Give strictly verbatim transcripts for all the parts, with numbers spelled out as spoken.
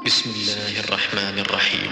بسم الله الرحمن الرحيم.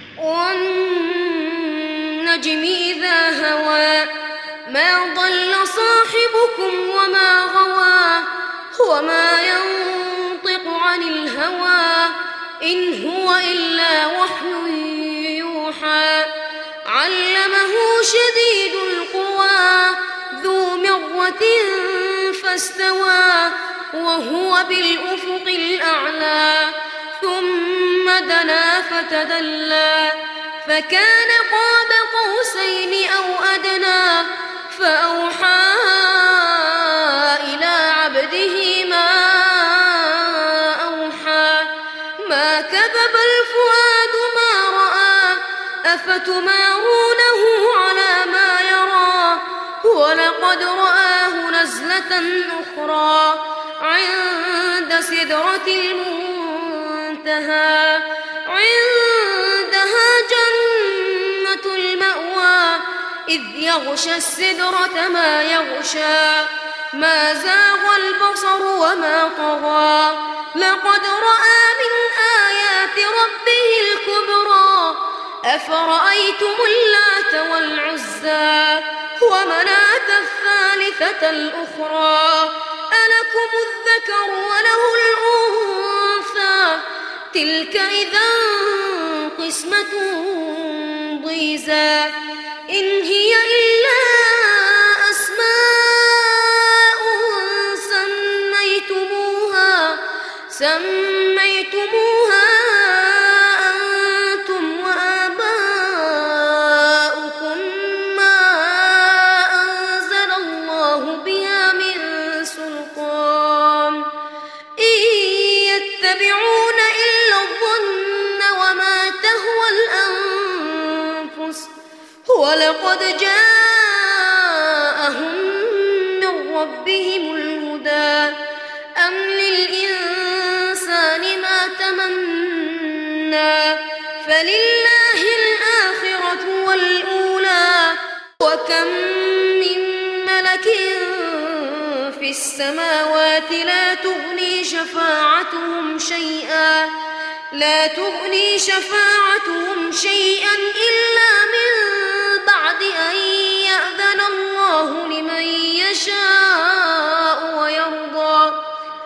والنجم إذا هوى ما ضل صاحبكم وما غوى وما ينطق عن الهوى إن هو إلا وحي يوحى علمه شديد القوى ذو مرة فاستوى وهو بالأفق الأعلى ثم دنا فتدلى فكان قاب قوسين أو أدنى فأوحى إلى عبده ما أوحى ما كذب الفؤاد ما رأى أفتمارونه على ما يرى ولقد رآه نزلة أخرى عند سدرة المنتهى عندها جنة المأوى إذ يغشى السدرة ما يغشى ما زاغ البصر وما طغى لقد رأى من آيات ربه الكبرى أفرأيتم اللات والعزى ومناة الثالثة الأخرى ألكم الذكر وله الأنثى تلك إذا قسمة ضيزى إن هي إلا أسماء سميتموها سميتموها أنتم وآباؤكم ما أنزل الله بها من سلطان إن يتبعون إلا الظن وما تهوى الأنفس ولقد جاءهم من ربهم الهدى أم للإنسان ما تمنى فلله الآخرة والأولى وكم من ملك في السماوات لا تغني شفاعتهم شيئا لا تغني شفاعتهم شيئا إلا من بعد أن يأذن الله لمن يشاء ويرضى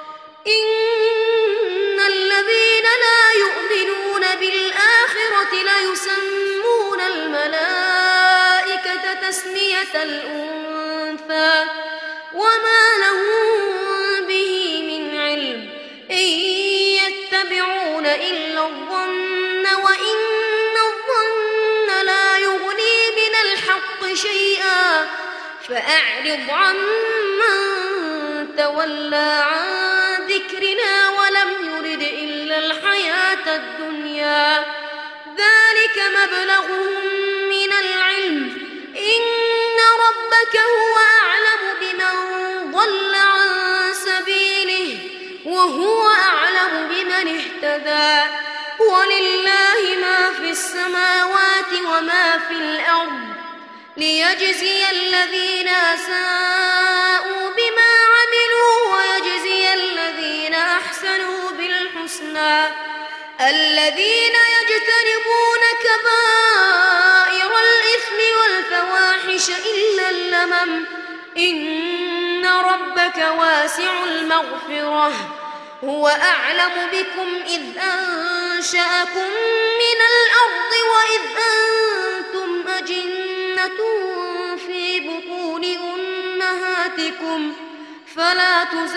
إن الذين لا يؤمنون بالآخرة ليسمون الملائكة تسمية الأنثى وما لهم به من علم إن يتبعون إلا الظن وإن الظن لا يغني من الحق شيئا فأعرض عمن تولى عن ذكرنا ولم يرد إلا الحياة الدنيا ذلك مبلغهم من العلم إن ربك هو أعلم بمن ضل عن سبيله وهو أعلم بمن اهتدى ولله ما في السماوات وما في الأرض ليجزي الذين أساءوا بما عملوا ويجزي الذين أحسنوا بالحسنى الذين يجتنبون كبائر الإثم والفواحش إلا اللمم إن ربك واسع المغفرة هو أعلم بكم إذ أنشأكم من الأرض وإذ أنتم أجنة في بطون أمهاتكم فلا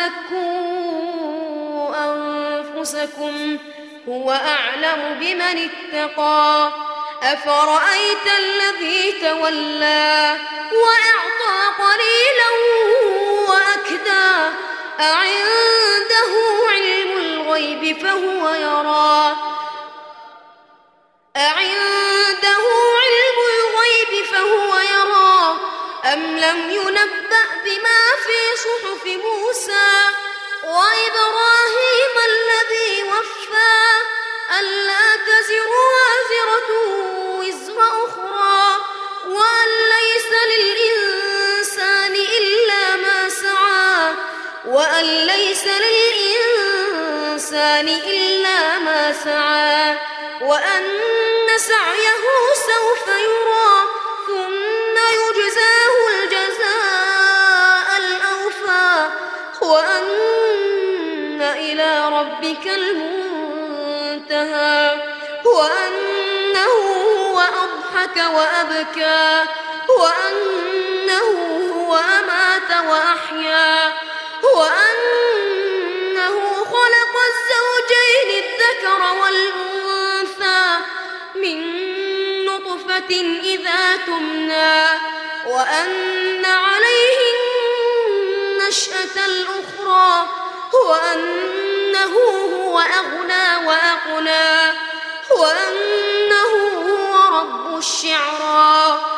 تزكوا أنفسكم هو أعلم بمن اتقى أفرأيت الذي تولى وأعطى قليلا وأكدى أعنده علم الغيب فهو يرى أعنده علم الغيب فهو يرى أم لم ينبأ بما في صحف موسى وإبراهيم الذي وفى ألا تزر وازرة وزر أخرى وأن ليس للإنسان إلا ما سعى وأن ليس للإنسان إلا ما سعى وأن سعيه سوف يرى ثم يجزاه الجزاء الأوفى وأن إلى ربك المنتهى وأنه هو أضحك وأبكى وأنه هو أمات وأحيا وأنه خلق الزوجين الذكر والأنثى من نطفة إذا تمنى وأن عليه النشأة الأخرى وأنه هو أغنى وأقنى وأنه هو رب الشعرى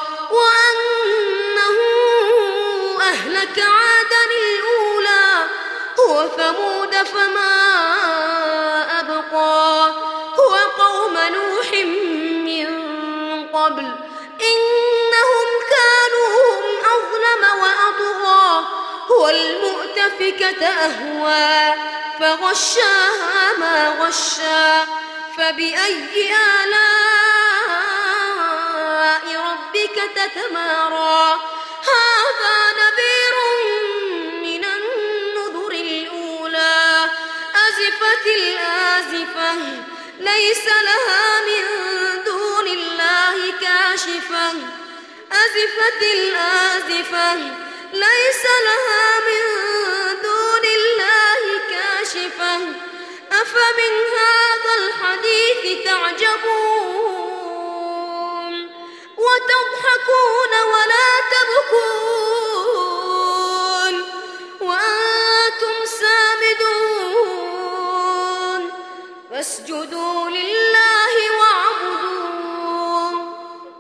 وأنه أهلك عادا الأولى وثمود فما أبقى وقوم نوح من قبل إنهم كانوا هم أظلم وأطغى والمؤتفكة أهوى فغشاها ما غشى فبأي آلاء ربك تتمارى هذا نذير من النذر الأولى أزفت الآزفة ليس لها من دون الله كاشفة أزفت الآزفة ليس لها من دون الله كاشفة أفمن هذا الحديث